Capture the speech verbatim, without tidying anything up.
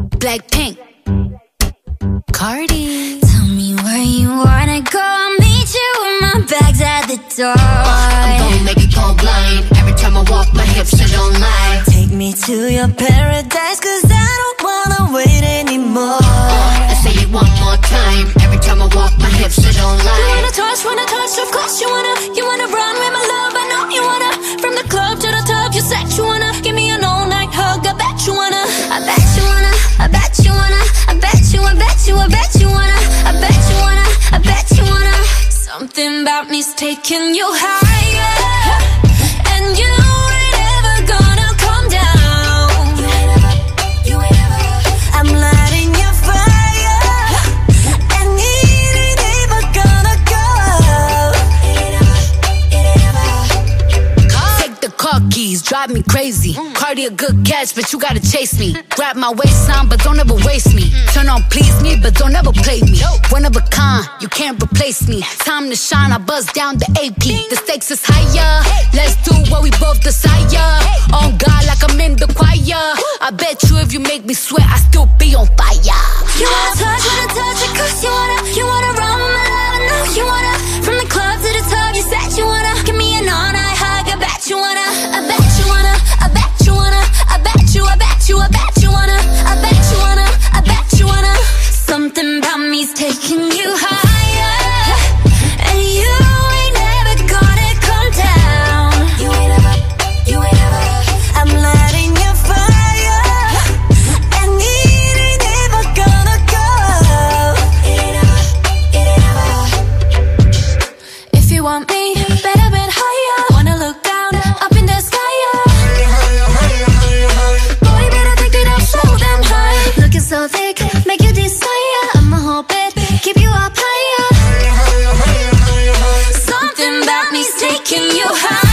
Blackpink, Cardi. Tell me where you wanna go, I'll meet you with my bags at the door. I'm gonna make you go blind. Every time I walk, my hips they don't lie. Take me to your paradise, cause I don't wanna wait anymore. uh, I say it one more time. Every time I walk, my hips they don't lie. You wanna touch, wanna touch, of course you wanna. You wanna run with my love, I know you wanna. From the club to the top, you said you wanna. Give me an all night hug, I bet you wanna. I bet you wanna, I bet you wanna. I bet you, I bet you, I bet you wanna. I bet you wanna, I bet you wanna. Something about me's taking you higher, and you ain't ever gonna come down. You ain't ever, you ain't ever. I'm lighting your fire, and it ain't ever gonna go. It ain't ever, it ain't ever. Take the car keys, drive me crazy. Cardi a good catch, but you gotta chase me. Grab my waistline, but don't ever waste me. Turn on please me, but don't ever play me. One of a kind, you can't replace me. Time to shine, I buzz down the A P. The stakes is higher, let's do what we both desire. On God like I'm in the choir. I bet you if you make me sweat, I still be on fire. You wanna touch, wanna touch it, cause you wanna. You wanna run with my love, I know you wanna. From the club to the top, you said you wanna. Give me an all night hug, I bet you wanna. I bet you wanna, I bet you wanna. I bet you, I bet you, I bet you wanna. I bet you wanna, I bet you wanna. Something about me's taking you higher, and you ain't never gonna come down. You ain't ever, you ain't ever. I'm lighting your fire, and it ain't ever gonna go. It ain't ever, it ain't ever. If you want me, better bend higher. Wanna look down, up in the sky, yeah. Boy, better take it up so damn high. Looking so thick, make you desire. I'ma hold it, keep you up higher. Something about me's taking you high.